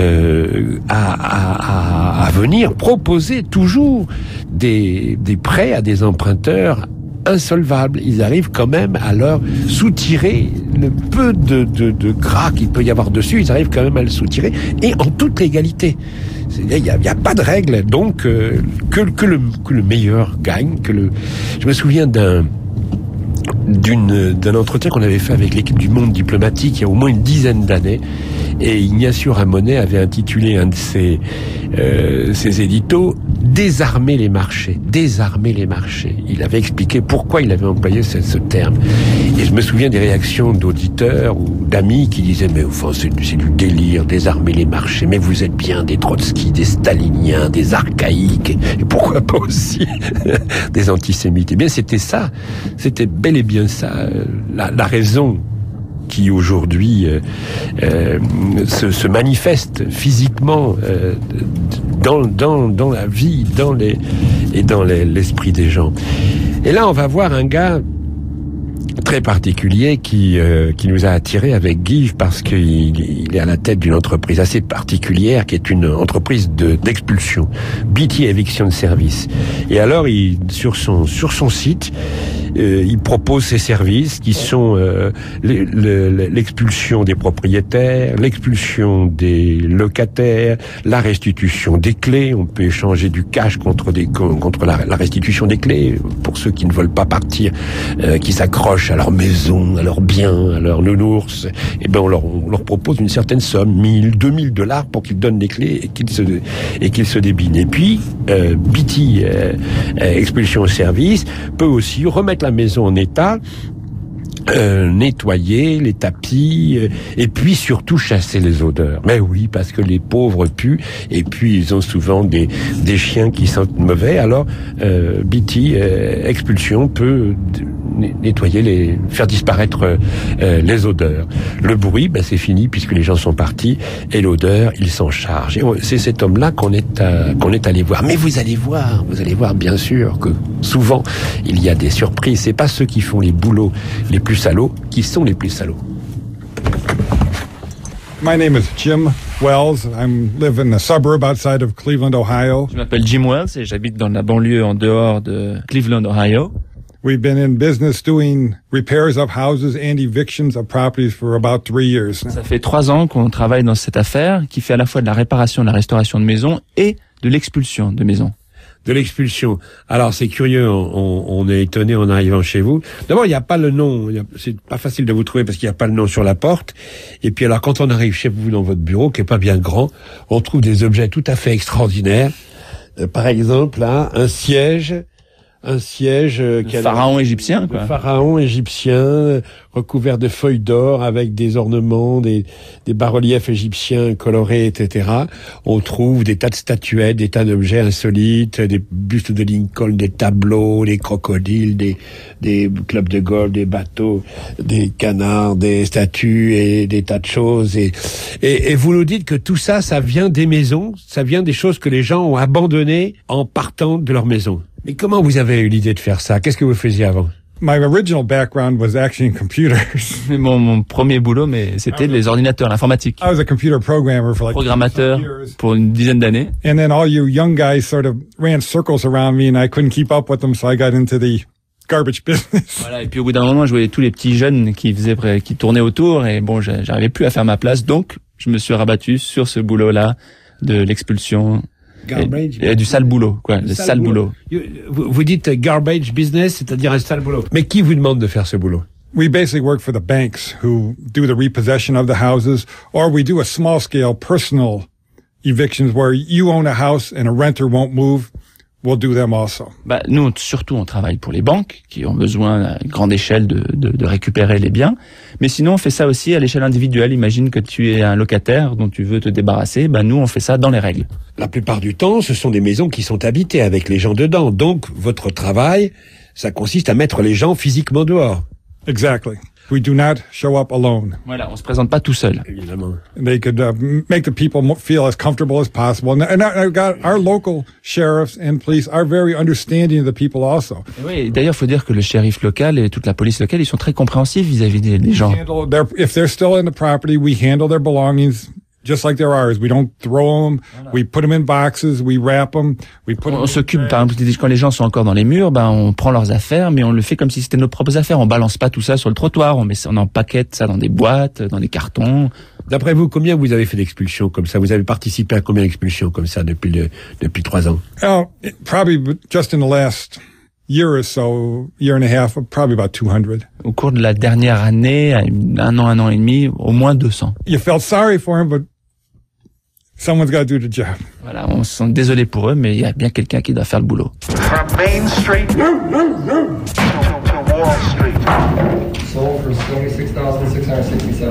à venir proposer toujours des prêts à des emprunteurs insolvables. Ils arrivent quand même à leur soutirer le peu de gras qu'il peut y avoir dessus, ils arrivent quand même à le soutirer, et en toute légalité. Il n'y a pas de règle, donc que le meilleur gagne. Je me souviens d'un entretien qu'on avait fait avec l'équipe du Monde diplomatique il y a au moins une dizaine d'années, et Ignacio Ramonet avait intitulé un de ses éditos « désarmer les marchés. Il avait expliqué pourquoi il avait employé ce terme. Et je me souviens des réactions d'auditeurs ou d'amis qui disaient mais enfin c'est du délire, désarmer les marchés. Mais vous êtes bien des Trotsky, des staliniens, des archaïques et pourquoi pas aussi des antisémites. Eh bien c'était ça, c'était bel et bien ça, la raison qui aujourd'hui se manifeste physiquement dans la vie, dans l'esprit des gens. Et là, on va voir un gars très particulier qui nous a attirés avec Guy parce qu'il est à la tête d'une entreprise assez particulière qui est une entreprise d'expulsion, BT Eviction Service. Et alors, sur son site, il propose ses services qui sont l'expulsion des propriétaires, l'expulsion des locataires, la restitution des clés. On peut échanger du cash contre la restitution des clés pour ceux qui ne veulent pas partir, qui s'accrochent à leur maison, à leurs biens, à leurs nounours. Et ben on leur propose une certaine somme, $1,000, $2,000 pour qu'ils donnent les clés et qu'ils se débinent. Et puis BT Expulsion Service peut aussi remettre la maison en état, nettoyer les tapis et puis surtout chasser les odeurs. Mais oui, parce que les pauvres puent et puis ils ont souvent des chiens qui sentent mauvais. Alors BT Expulsion peut nettoyer, faire disparaître les odeurs. Le bruit, c'est fini puisque les gens sont partis et l'odeur, il s'en charge. Et c'est cet homme-là qu'on est allé voir. Mais vous allez voir bien sûr que souvent il y a des surprises. C'est pas ceux qui font les boulots les plus salauds qui sont les plus salauds. My name is Jim Wells. I live in a suburb outside of Cleveland, Ohio. Je m'appelle Jim Wells et j'habite dans la banlieue en dehors de Cleveland, Ohio. We've been in business doing repairs of houses and evictions of properties for about 3 years. Ça fait 3 ans qu'on travaille dans cette affaire qui fait à la fois de la réparation, de la restauration de maisons et de l'expulsion de maisons. De l'expulsion. Alors c'est curieux, on est étonné en arrivant chez vous. D'abord, il n'y a pas le nom, c'est pas facile de vous trouver parce qu'il n'y a pas le nom sur la porte. Et puis alors quand on arrive chez vous dans votre bureau, qui est pas bien grand, on trouve des objets tout à fait extraordinaires. Par exemple, là, un siège pharaon égyptien, quoi. Pharaon égyptien recouvert de feuilles d'or avec des ornements, des bas-reliefs égyptiens colorés, etc. On trouve des tas de statuettes, des tas d'objets insolites, des bustes de Lincoln, des tableaux, des crocodiles, des clubs de golf, des bateaux, des canards, des statues et des tas de choses. Et vous nous dites que tout ça, ça vient des maisons, ça vient des choses que les gens ont abandonnées en partant de leur maison. Mais comment vous avez eu l'idée de faire ça? Qu'est-ce que vous faisiez avant? My original background was actually in computers. Mon premier boulot, c'était les ordinateurs, l'informatique. I was a computer programmer for programmateur pour une dizaine d'années. And then all you young guys sort of ran circles around me and I couldn't keep up with them, so I got into the garbage business. Voilà, et puis au bout d'un moment, je voyais tous les petits jeunes qui tournaient autour et bon, j'arrivais plus à faire ma place, donc je me suis rabattu sur ce boulot-là de l'expulsion. Et du sale boulot, quoi, le sale boulot. Vous dites garbage business, c'est-à-dire un sale boulot. Mais qui vous demande de faire ce boulot? We basically work for the banks who do the repossession of the houses, or we do a small-scale personal evictions where you own a house and a renter won't move. We'll do them also. Nous, surtout, on travaille pour les banques qui ont besoin à grande échelle de récupérer les biens. Mais sinon, on fait ça aussi à l'échelle individuelle. Imagine que tu es un locataire dont tu veux te débarrasser. Nous, on fait ça dans les règles. La plupart du temps, ce sont des maisons qui sont habitées avec les gens dedans. Donc, votre travail, ça consiste à mettre les gens physiquement dehors. Exactly. We do not show up alone. Voilà, on se présente pas tout seul. Évidemment. They could make the people feel as comfortable as possible. And our local sheriffs and police are very understanding of the people also. Oui, d'ailleurs, il faut dire que le shérif local et toute la police locale, ils sont très compréhensifs vis-à-vis des gens. If they're still in the property, we handle their belongings just like they're ours. We don't throw them. Voilà. We put them in boxes. We wrap them. On s'occupe, par exemple, quand les gens sont encore dans les murs, on prend leurs affaires, mais on le fait comme si c'était nos propres affaires. On balance pas tout ça sur le trottoir. On empaquette ça dans des boîtes, dans des cartons. D'après vous, combien vous avez fait d'expulsions comme ça? Vous avez participé à combien d'expulsions comme ça depuis 3 ans? Probably just in the last year or so, year and a half, probably about 200. Au cours de la dernière année, un an et demi, au moins 200. You felt sorry for him, but Someone's got to do the job. Voilà, on se sent désolé pour eux, mais il y a bien quelqu'un qui doit faire le boulot. From Main Street to Wall Street. Sold for $26,667.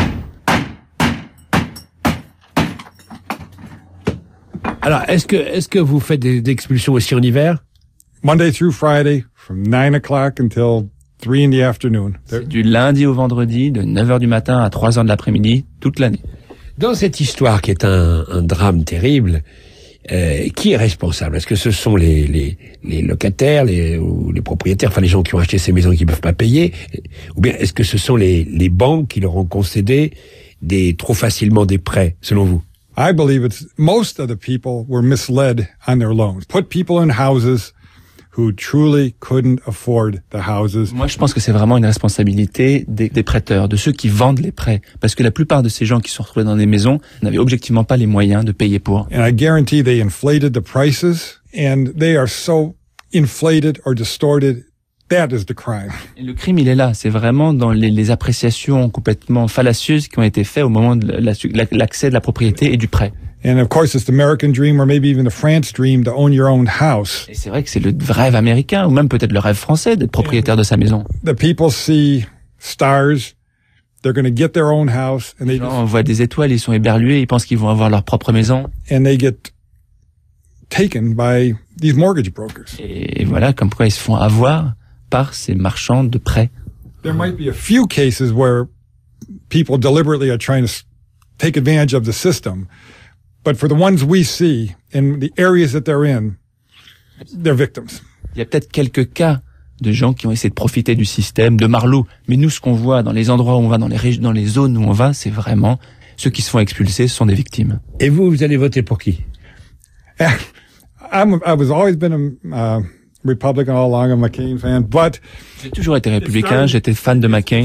Alors, est-ce que vous faites des expulsions aussi en hiver? Monday through Friday, from 9 o'clock until 3 in the afternoon. C'est du lundi au vendredi, de 9h du matin à 3h de l'après-midi, toute l'année. Dans cette histoire qui est un drame terrible, qui est responsable? Est-ce que ce sont les locataires, ou les propriétaires, enfin les gens qui ont acheté ces maisons et qui ne peuvent pas payer? Ou bien est-ce que ce sont les banques qui leur ont concédé trop facilement des prêts, selon vous? I believe most of the people were misled on their loans. Put people in houses who truly couldn't afford the houses. Moi, je pense que c'est vraiment une responsabilité des prêteurs, de ceux qui vendent les prêts. Parce que la plupart de ces gens qui se sont retrouvés dans des maisons n'avaient objectivement pas les moyens de payer pour. And I guarantee they inflated the prices, and they are so inflated or distorted. That is the crime. Et le crime, il est là. C'est vraiment dans les appréciations complètement fallacieuses qui ont été faites au moment de l'accès de la propriété et du prêt. And of course, it's the American dream, or maybe even the France dream, to own your own house. Et c'est vrai que c'est le rêve américain, ou même peut-être le rêve français d'être propriétaire de sa maison. The people see stars. They're going to get their own house, and les gens voient des étoiles, ils sont éberlués, ils pensent qu'ils vont avoir leur propre maison. And they get taken by these mortgage brokers. Et voilà, comme quoi ils se font avoir par ces marchands de prêts. There might be a few cases where people deliberately are trying to take advantage of the system, but for the ones we see in the areas that they're in, they're victims. Il y a peut-être quelques cas de gens qui ont essayé de profiter du système, de marlot, mais nous, ce qu'on voit dans les endroits où on va, dans les zones où on va, c'est vraiment ceux qui se font expulser sont des victimes. Et vous allez voter pour qui? I was always been a Republican all along, a McCain fan, but j'ai toujours été républicain, j'étais fan de McCain.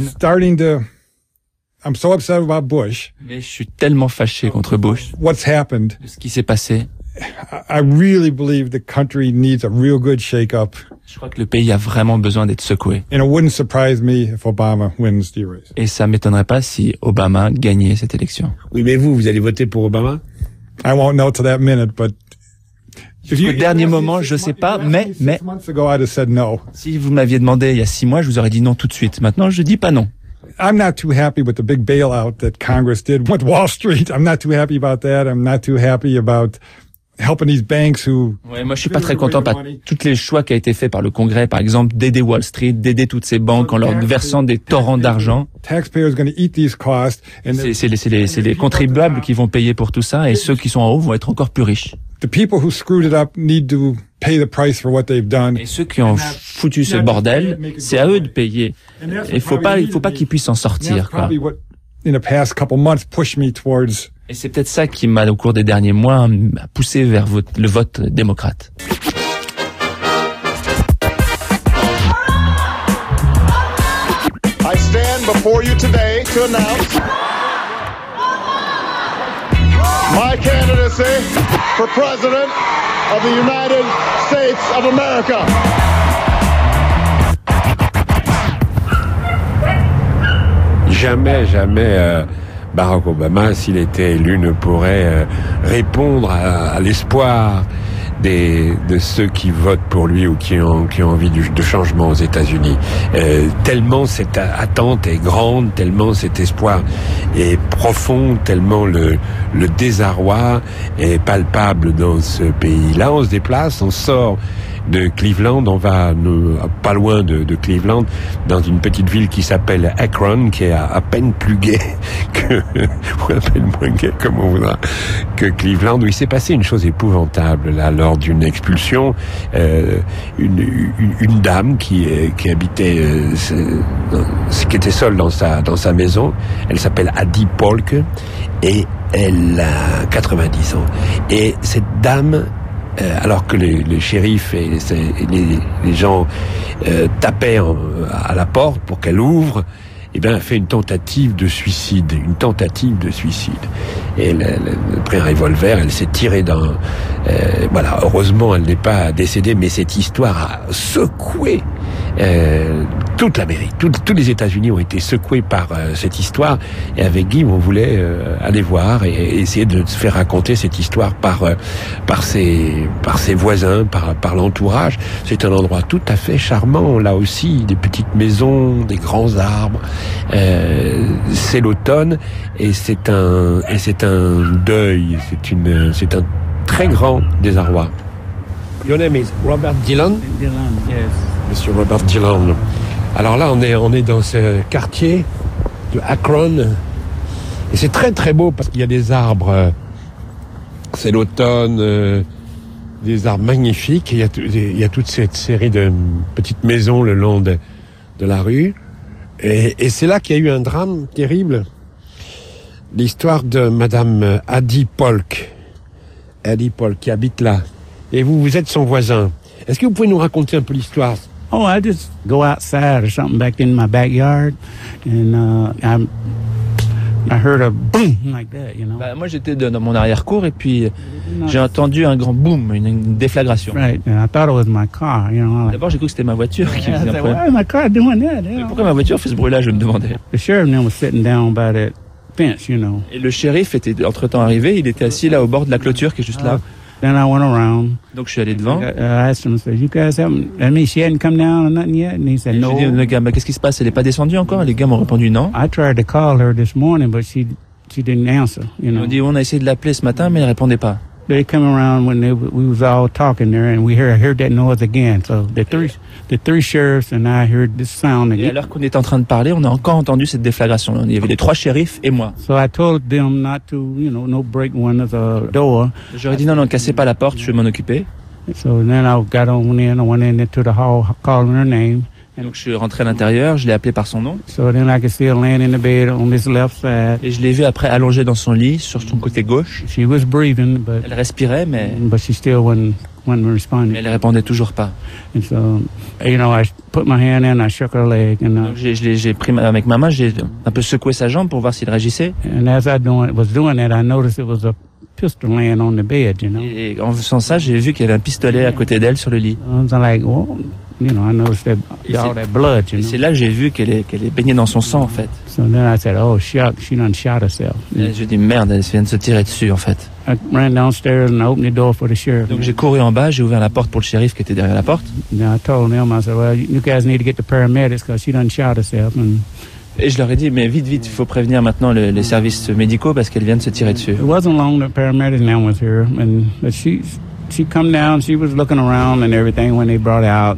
I'm so upset about Bush. Mais je suis tellement fâché contre Bush. What's happened? De ce qui s'est passé. I really believe the country needs a real good shake-up. Je crois que le pays a vraiment besoin d'être secoué. And it wouldn't surprise me if Obama wins the race. Et ça m'étonnerait pas si Obama gagnait cette élection. Oui, mais vous allez voter pour Obama? I won't know till that minute, but au dernier moment, je sais pas, mais si vous m'aviez demandé il y a 6 mois, je vous aurais dit non tout de suite. Maintenant, je dis pas non. I'm not too happy with the big bailout that Congress did with Wall Street. I'm not too happy about that. I'm not too happy about helping these banks who... Ouais, moi je suis pas très content par tous les choix qui a été fait par le Congrès, par exemple d'aider Wall Street, d'aider toutes ces banques en leur versant des torrents d'argent. C'est les contribuables qui vont payer pour tout ça, et ceux qui sont en haut vont être encore plus riches. The people who screwed it up need to pay the price for what they've done. Et ceux qui ont foutu ce bordel, c'est à eux de payer. Il faut pas qu'ils puissent en sortir, quoi. Et c'est peut-être ça qui m'a, au cours des derniers mois, poussé vers le vote démocrate. I stand before you today to announce my candidacy for President of the United States of America. Jamais Barack Obama, s'il était élu, ne pourrait répondre à l'espoir de ceux qui votent pour lui ou qui ont envie de changement aux États-Unis. Tellement cette attente est grande, tellement cet espoir est profond, tellement le désarroi est palpable dans ce pays. Là, on se déplace, on sort de Cleveland, on va pas loin de Cleveland, dans une petite ville qui s'appelle Akron, qui est à peine plus gai ou à peine moins gai, comme on voudra, que Cleveland, où il s'est passé une chose épouvantable là lors d'une expulsion. Une dame qui habitait, qui était seule dans sa maison, elle s'appelle Addie Polk et elle a 90 ans. Et cette dame, alors que les shérifs et les gens tapaient à la porte pour qu'elle ouvre, elle fait une tentative de suicide. Et elle a pris un revolver, elle s'est tirée dans... heureusement, elle n'est pas décédée, mais cette histoire a secoué toute l'Amérique, tous les États-Unis ont été secoués par cette histoire. Et avec Guy, on voulait aller voir et essayer de se faire raconter cette histoire par ses voisins, par l'entourage. C'est un endroit tout à fait charmant. Là aussi, des petites maisons, des grands arbres. C'est l'automne et c'est un deuil. C'est un très grand désarroi. Your name is Robert Dillon? Dillon, yes. Monsieur Robert Dillon. Alors là, on est dans ce quartier de Akron. Et c'est très très beau parce qu'il y a des arbres. C'est l'automne, des arbres magnifiques. Et il y a toute cette série de petites maisons le long de la rue. Et c'est là qu'il y a eu un drame terrible. L'histoire de Madame Addie Polk. Addie Polk qui habite là. Et vous êtes son voisin. Est-ce que vous pouvez nous raconter un peu l'histoire? Oh, I just go outside or something back in my backyard, and I heard a boom like that, you know. Bah, moi, j'étais dans mon arrière-cour et puis j'ai entendu un grand boom, une déflagration. Right, and I thought it was my car, you know. D'abord, j'ai cru que c'était ma voiture qui faisait un Why problème. is my car doing that? Mais pourquoi ma voiture fait ce bruit-là, je me demandais. The sheriff then was sitting down by that fence, you know. Et le shérif était entre-temps arrivé, il était assis là au bord de la clôture qui est juste là. Then I went around. Donc je suis allé devant. I asked him, I said, "You guys haven't? I mean, she hadn't come down or nothing yet." And he said, Et "No." j'ai dit, le gars, bah, qu'est-ce qui se passe? Elle est pas descendue encore? Les gars m'ont répondu non. I tried to call her this morning, but she didn't answer. You Ils know. m'ont dit, on a essayé de l'appeler ce matin, mais elle répondait pas. They come around when we was all talking there, and we heard that noise again. So the three sheriffs and I heard this sound Et again. alors qu'on était en train de parler, on a encore entendu cette déflagration. Il y avait les 3 shérifs et moi. So I told them not to, no break one of the door. J'aurais dit non, cassez pas la porte, je vais m'en occuper. So then I got on in, I went into the hall calling her name. Et donc je suis rentré à l'intérieur, je l'ai appelé par son nom. So then I could see her laying in the bed on this left side. Et je l'ai vu après allongée dans son lit, sur son côté gauche. She was breathing, but elle respirait, mais she still wasn't responding. Mais elle répondait toujours pas. And so, I put my hand in, I shook her leg, and donc j'ai pris avec ma main, j'ai un peu secoué sa jambe pour voir s'il réagissait. And as I was doing that, I noticed it was a pistol laying on the bed, Et en faisant ça, j'ai vu qu'il y avait un pistolet à côté d'elle sur le lit. I was like, well, I noticed all that blood, Et c'est là que j'ai vu qu'elle est baignée dans son sang, en fait. So then I said, oh, shucks, she done shot herself. Et j'ai dit, merde, elle vient de se tirer dessus, en fait. I ran downstairs and opened the door for the sheriff. Donc j'ai couru en bas, j'ai ouvert la porte pour le shérif qui était derrière la porte. I told them, I said, well, you guys need to get the paramedics because she done shot herself. Et je leur ai dit, mais vite, il faut prévenir maintenant les services médicaux parce qu'elle vient de se tirer dessus. It wasn't long the paramedics now was here, but she come down, she was looking around and everything when they brought her out,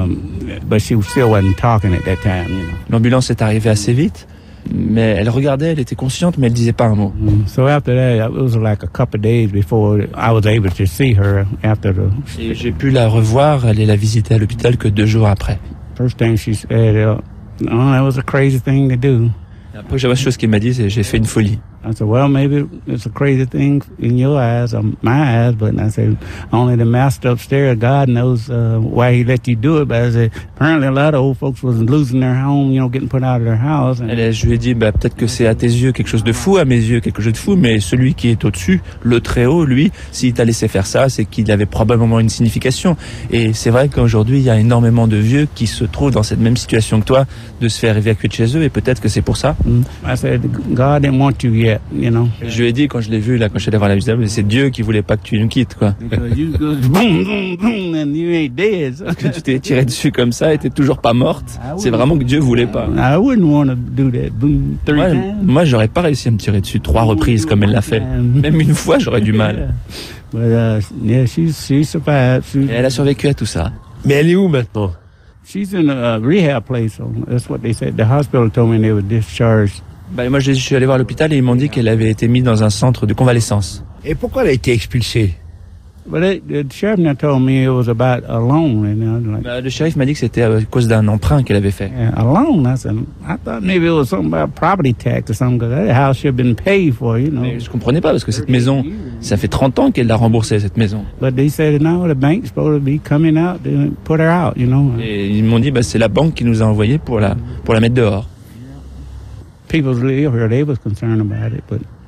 but she still wasn't talking at that time, L'ambulance est arrivée assez vite, mais elle regardait, elle était consciente, mais elle disait pas un mot. So after that, it was like a couple of days before I was able to see her after Et j'ai pu la revoir, aller la visiter à l'hôpital que 2 jours après. First thing she said, oh, that was a crazy thing to do. La première chose qu'elle m'a dit, c'est j'ai fait une folie. I said, well, maybe it's a crazy thing in your eyes or my eyes, but I said, only the master upstairs, God knows why he let you do it. But I said, apparently a lot of old folks was losing their home, getting put out of their house. Je lui ai dit, peut-être que c'est à tes yeux quelque chose de fou, à mes yeux quelque chose de fou, mais celui qui est au-dessus, le Très-Haut, lui, s'il t'a laissé faire ça, c'est qu'il avait probablement une signification. Et c'est vrai qu'aujourd'hui, il y a énormément de vieux qui se trouvent dans cette même situation que toi, de se faire évacuer de chez eux, et peut-être que c'est pour ça. I said, God didn't want you yet, Je lui ai dit quand je l'ai vu là, quand je suis allé voir la visite, c'est Dieu qui voulait pas que tu nous quittes, quoi. Boom, boom, boom, and you ain't dead. Parce que tu t'es tiré dessus comme ça et t'es toujours pas morte. C'est vraiment que Dieu voulait pas. I wouldn't want to do that. Boom, 3 times. Moi, j'aurais pas réussi à me tirer dessus 3 reprises comme elle l'a fait. Même une fois, j'aurais du mal. But yeah, she survived. Et elle a survécu à tout ça. Mais elle est où maintenant? She's in a rehab place. So that's what they said. The hospital told me they were discharged. Moi, je suis allé voir l'hôpital et ils m'ont dit qu'elle avait été mise dans un centre de convalescence. Et pourquoi elle a été expulsée? But the sheriff now told me it was about a loan. Le shérif m'a dit que c'était à cause d'un emprunt qu'elle avait fait. A loan? I thought maybe it was something about property tax or something, because that house should have been paid for, Mais je comprenais pas parce que cette maison, ça fait 30 ans qu'elle l'a remboursée, cette maison. But they said, no, the bank's supposed to be coming out to put her out, Et ils m'ont dit, c'est la banque qui nous a envoyé pour la mettre dehors. People live here, they was concerned about it, but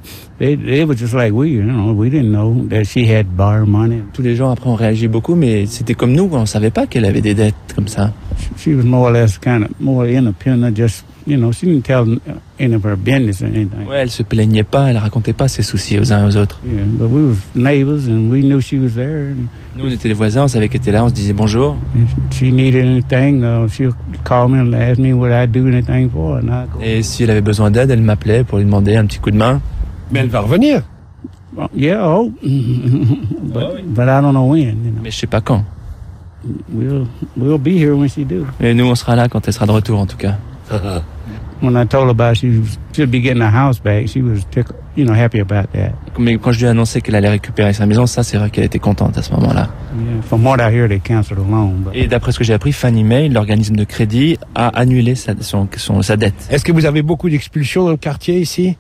They were just like we didn't know that she had borrowed money. Tous les gens après ont réagi beaucoup, mais c'était comme nous, on savait pas qu'elle avait des dettes comme ça. She was more or less kind of more independent, just, she didn't tell any of her business or anything. Ouais, elle se plaignait pas, elle racontait pas ses soucis aux uns aux autres. Yeah, but we were neighbors and we knew she was there. Nous, on était les voisins, on savait qu'elle était là, on se disait bonjour. If she needed anything, she'll call me and ask me would I do anything for her. Et si elle avait besoin d'aide, elle m'appelait pour lui demander un petit coup de main. Mais elle va revenir. Yeah, but I don't know when. Mais je sais pas quand. We'll be here when she do. Et nous, on sera là quand elle sera de retour, en tout cas. When I told her about she should be getting her house back, she was happy about that. Mais quand je lui ai annoncé qu'elle allait récupérer sa maison, ça, c'est vrai qu'elle était contente à ce moment-là. Yeah, from what I hear, they canceled the loan. Et d'après ce que j'ai appris, Fannie Mae, l'organisme de crédit, a annulé sa dette. Est-ce que vous avez beaucoup d'expulsions dans le quartier ici?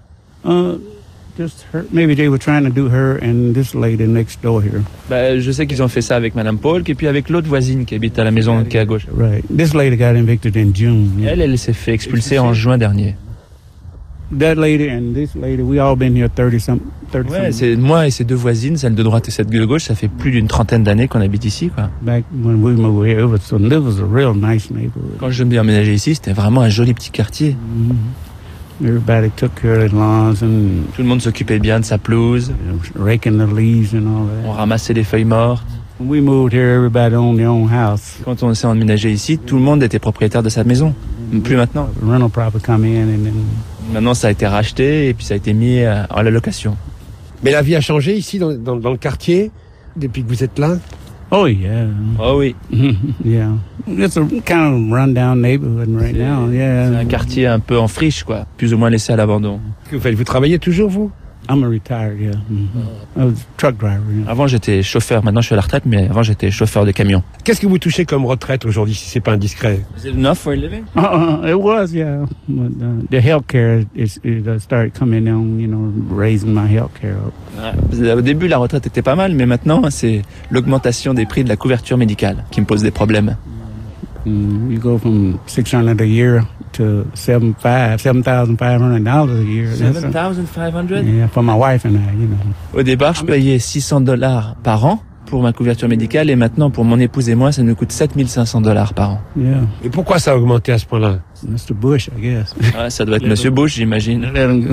Just her. Maybe they were trying to do her and this lady next door here. Je sais qu'ils ont fait ça avec Madame Paul, et puis avec l'autre voisine qui habite à la maison qui est à gauche. Right. This lady got evicted in June. Elle s'est fait expulser en juin dernier. That lady and this lady, we all been here 30 Ouais, c'est moi et ces deux voisines, celle de droite et celle de gauche, ça fait plus d'une trentaine d'années qu'on habite ici, quoi. Back when we moved here, it was a real nice neighborhood. Quand je me suis emménagé ici, c'était vraiment un joli petit quartier. Everybody took care of their lawns and tout le monde s'occupait bien de sa pelouse. Raking the leaves and all that. On ramassait les feuilles mortes. When we moved here, everybody owned their own house. Quand on s'est emménagé ici, tout le monde était propriétaire de sa maison. Plus maintenant. Rental property come in and then. Maintenant, ça a été racheté et puis ça a été mis à la location. Mais la vie a changé ici dans le quartier depuis que vous êtes là? Oh yeah. Oh oui. Yeah. It's a kind of rundown neighborhood right now. Yeah. C'est un quartier un peu en friche, quoi, plus ou moins laissé à l'abandon. Que vous faites? Vous travaillez toujours, vous? I'm a retired, yeah. I was a truck driver. Yeah. Avant, j'étais chauffeur. Maintenant, je suis à la retraite, mais avant, j'étais chauffeur de camion. Qu'est-ce que vous touchez comme retraite aujourd'hui, si c'est pas indiscret? Is it enough for a living? It was, yeah. But the healthcare it started coming down, raising my healthcare up. Au début, la retraite était pas mal, mais maintenant, c'est l'augmentation des prix de la couverture médicale qui me pose des problèmes. You go from $600 a year to $7,500 a year. $7,500? Yeah, for my wife and I, Au départ, je payais $600 par an pour ma couverture médicale et maintenant, pour mon épouse et moi, ça nous coûte $7,500 par an. Yeah. Et pourquoi ça a augmenté à ce point-là? Mr. Bush, I guess. Ça doit être Monsieur Bush, j'imagine.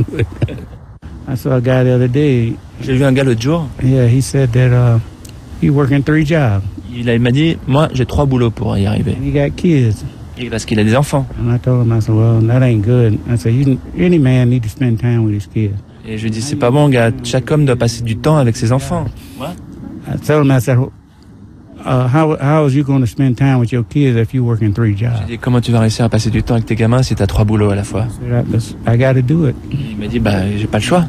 I saw a guy the other day. J'ai vu un gars l'autre jour. Yeah, he said that he working 3 jobs. Il m'a dit, moi, j'ai 3 boulots pour y arriver. He got kids. Et parce qu'il a des enfants. And I told him, I said, well, that ain't good. I said, any man need to spend time with his kids. Et je lui dis, c'est pas bon, gars. Chaque homme doit passer du temps avec ses enfants. What? I told him, I said, how is you going to spend time with your kids if you working 3 jobs? J'ai dit, comment tu vas réussir à passer du temps avec tes gamins si t'as 3 boulots à la fois? I got to do it. Il m'a dit, j'ai pas le choix.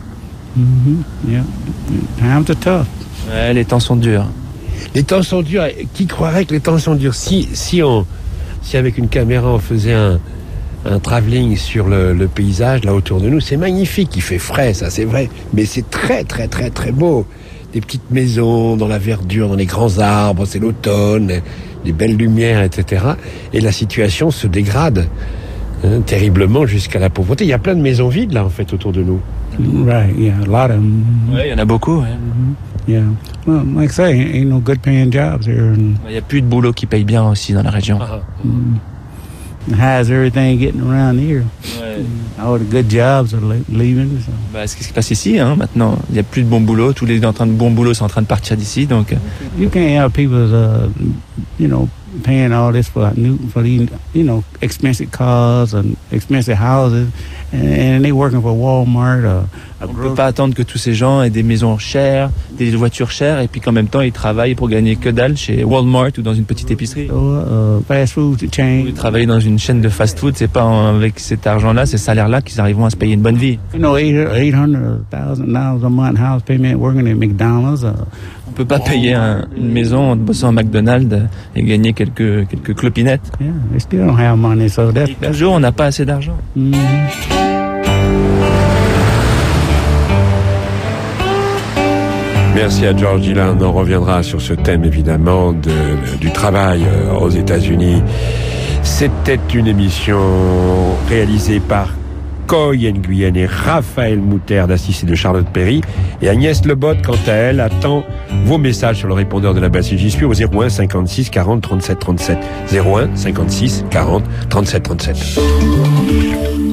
Yeah. Times are tough. Ouais, les temps sont durs. Les temps sont durs. Qui croirait que les temps sont durs? Si avec une caméra on faisait un travelling sur le paysage là autour de nous, c'est magnifique. Il fait frais, ça c'est vrai, mais c'est très très très très beau. Des petites maisons dans la verdure, dans les grands arbres, c'est l'automne, des belles lumières, etc. Et la situation se dégrade terriblement jusqu'à la pauvreté. Il y a plein de maisons vides là en fait autour de nous. Right, yeah, a lot of them. Ouais, il y en a beaucoup. Ouais. Yeah. Well, like I say, ain't no good paying jobs here. Il y a plus de boulot qui paye bien aussi dans la région. How's everything getting around here? Ouais. All the good jobs are leaving. So. C'est ce qui se passe ici, maintenant. Il n'y a plus de bons boulots. Tous les bons boulots sont en train de partir d'ici, donc. You can't have people, paying all this for these, expensive cars and expensive houses, and they working for Walmart. On ne peut pas attendre que tous ces gens aient des maisons chères, des voitures chères, et puis qu'en même temps ils travaillent pour gagner que dalle chez Walmart ou dans une petite épicerie. Fast food chain. Ils travaillent dans une chaîne de fast-food, c'est pas avec cet argent-là, ces salaires-là qu'ils arriveront à se payer une bonne vie. $800,000 a month house payment working at McDonald's. On peut pas payer une maison en bossant à McDonald's et gagner quelques clopinettes. Yeah, they still don't have money, so that's toujours on n'a pas assez d'argent. Merci à George Dylan. On reviendra sur ce thème évidemment du travail aux États-Unis. C'était une émission réalisée par Coy en Guyenne et Raphaël Mouter d'Assis et de Charlotte-Perry. Et Agnès Lebot, quant à elle, attend vos messages sur le répondeur de la base J'y suis au 01 56 40 37 37. 01 56 40 37 37.